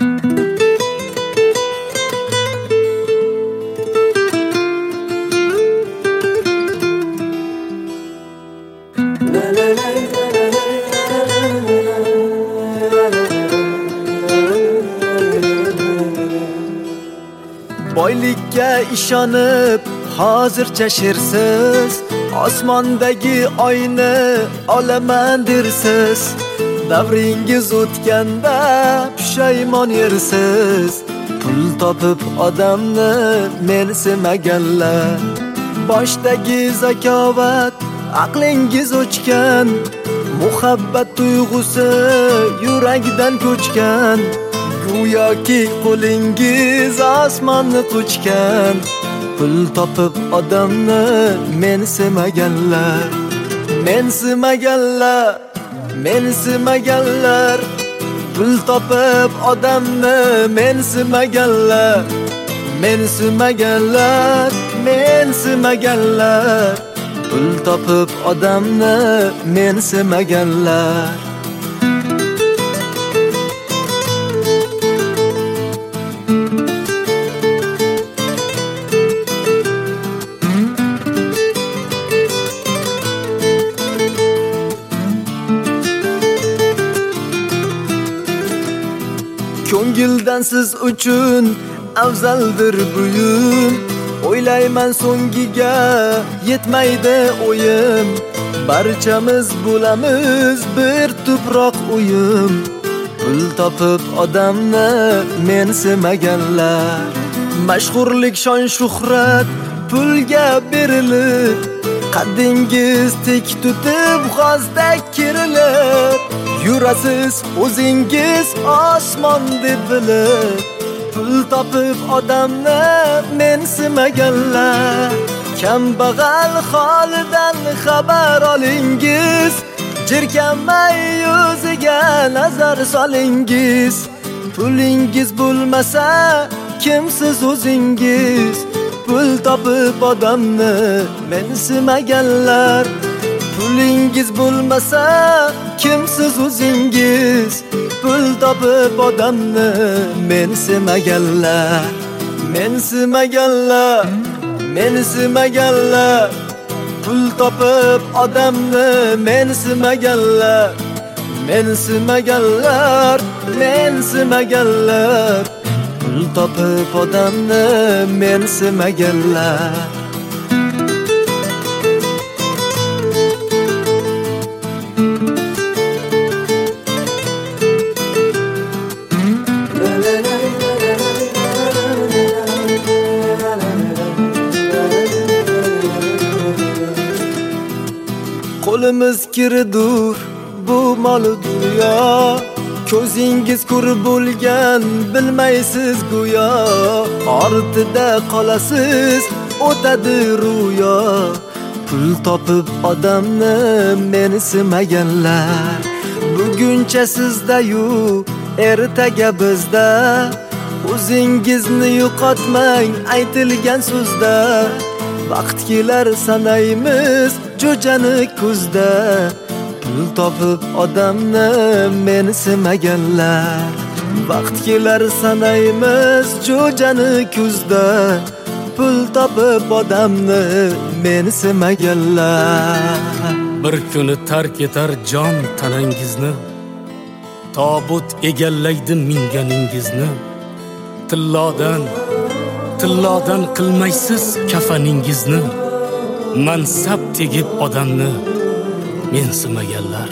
Boylikka ishonib hozircha shersiz, osmondagi oyni olaman dersiz. Davringiz o'tganda pushaymon yersiz. Pul topib odamni mensimaganlar. Boshdagi zakovat aqlingiz o'chgan, muhabbat tuyg'usi yurakdan ko'chgan. Go'yoki qo'lingiz osmonni quchgan. Pul topib odamni mensimaganlar. Mensimaganlar. Pul topib odamni mensimaganlar. Pul topib odamni mensimaganlar. Ko'ngildan siz uchun afzaldir buyum. O'ylayman so'ngiga yetmaydi o'yim. Barchamiz bo'lamiz bir tuproq uyum. Pul topib odamni mensimaganlar. Mashhurlik, shon, shuhrat pulga berilib, qaddingiz tek tutib g'ozdek kerilib, yurasiz o'zingiz osmon deb bilib. Pul topib odamni mensimaganlar. Kambag'al holidan xabar olingiz, jirkanmay yuziga nazar solingiz. Pulingiz bo'lmasa kimsiz o'zingiz. Pul topib odamni mensimaganlar. Pulingiz bo'lmasa kimsiz o'zingiz. Pul topib odamni mensimaganlar. Pul topib odamni mensimaganlar. Pul topib odamni mensimaganlar. Qo'limiz kiridur bu mol dunyo. Ko'zingiz ko'rib bo'lgan bilmaysiz go'yo. Ortida qolasiz o'tadi ro'yo. Pul topib odamni mensimaganlar. Buguncha sizda-yu ertaga bizda. O'zingizni yo'qotmang aytilgan so'zda. Vaqt kelar sanaymiz jo'jani kuzda. Pul topib odamni mensimaganlar. Vaqt kelar sanaymiz jo'jani kuzda. Pul topib odamni mensimaganlar. Bir kuni tark etar jon tanangizni, tobut egallaydi minganingizni. Tillodan qilmaysiz kafaningizni. Mansab tegib odamni mensimaganlar.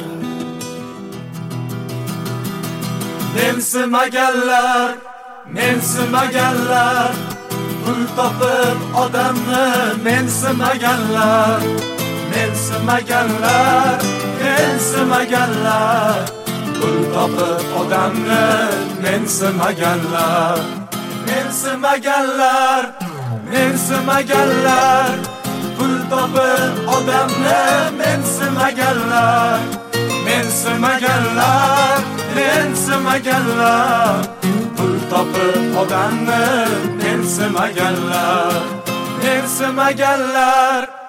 Mensimaganlar. Pul topib odamni mensimaganlar. Pul topib odamni mensimaganlar. Pul topib odamni mensimaganlar. Pul topib odamni mensimaganlar.